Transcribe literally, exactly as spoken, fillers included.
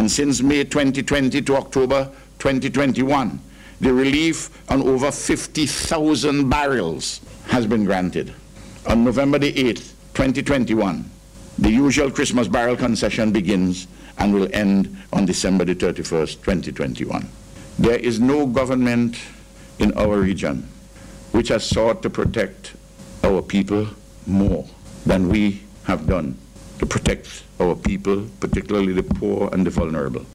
And since May twenty twenty to October twenty twenty-one, the relief on over fifty thousand barrels has been granted. On November the eighth, twenty twenty-one, the usual Christmas barrel concession begins and will end on December the thirty-first, twenty twenty-one. There is no government in our region which has sought to protect our people more than we have done to protect our people, particularly the poor and the vulnerable.